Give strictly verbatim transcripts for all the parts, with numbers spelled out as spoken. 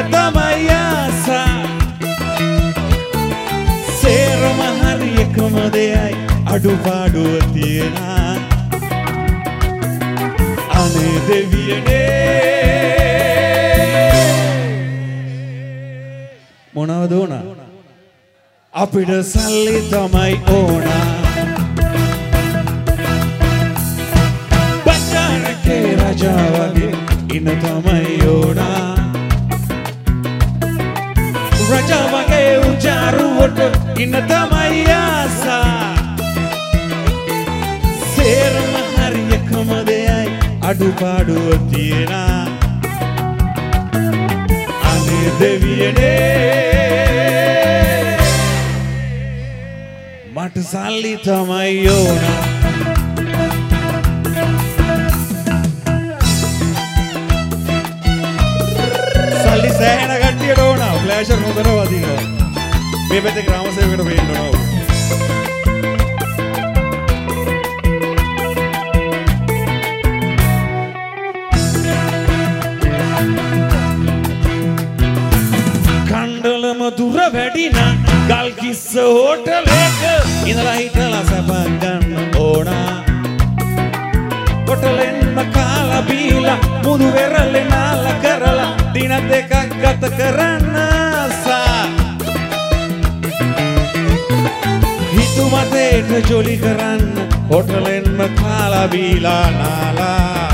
තමයි ආසා සේරම හරි එකම දෙයයි අඩුපාඩුව තියෙනා අනේ දෙවියනේ මොනවද ඕන අපිට සල්ලි තමයි ඕන බචාරකේ රජා වගේ ඉන්න තමයි ඕන රජා වගේ උජාරුවට ඉන්න තමයි ආසා සේරම හරි එකම දෙයයි අඩුපාඩුව තියෙනා අනේ දෙවියනේ මට සල්ලි තමයි ඕන සල්ලි සෑහෙන කට්ටියට ඕන ෆ්ලෑෂර් නොකර වදිනවා මේ පැත්තේ ග්‍රාම සේවකට වෙන්න ඕන කණ්ඩලම දුර වැඩිනා ගල් කිස්ස හෝටලයක ඉඳලා හිටලා සැපක් ගන්න ඕන හෝටලෙන්ම කාලා බීලා මුදු වෙරළේ නාලා කරලා දින දෙකක් ගත කරන්න ආසා හිතුමතේට ජොලි කරන්න හෝටලෙන්ම කාලා බීලා නාලා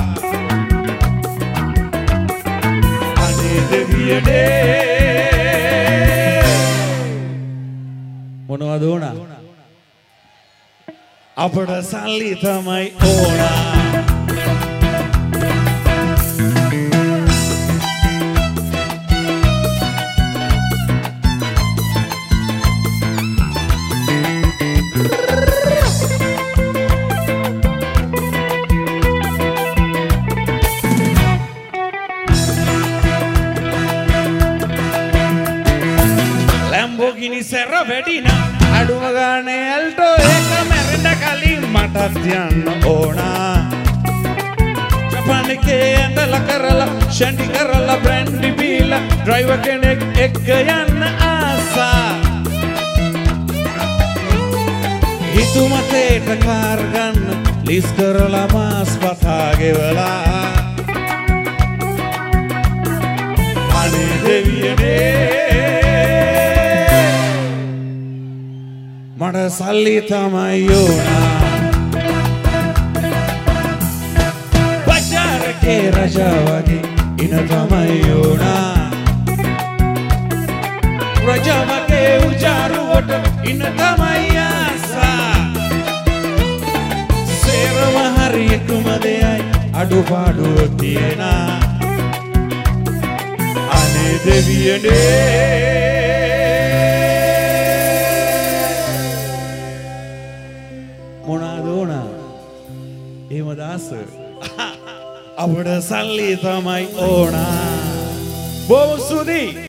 අනේ දෙවියනේ මොනවද ඕන අපට සල්ලි තමයි ඕන Lamborghini Serra Vedina අඩුම ගානේ ඇල්ටෝ එක මැරෙන්න කලින් මටත් යන්න ඕන ජපාන් එකේ ඇඳලා කරලා ෂැන්ඩි කරලා බ්‍රැන්ඩි බීලා ඩ්‍රයිවර් කෙනෙක් එක්ක යන්න ආසා හිතුමතේට කාර් ගන්න ලිස් කරලා මාස් පතා ගෙවලා අනේ දෙවියනේ මට සල්ලි තමයි ඕන බජාරකේ රජා වගේ ඉන්න තමයි ඕන රජා වගේ උජාරුවට ඉන්න තමයි ආසා සේරම හරි එකම දෙයයි අඩුපාඩුව තියෙනා අනේ දෙවියනේ එහෙම දාස අපට සල්ලි තමයි ඕන බොහොම ස්තුතියි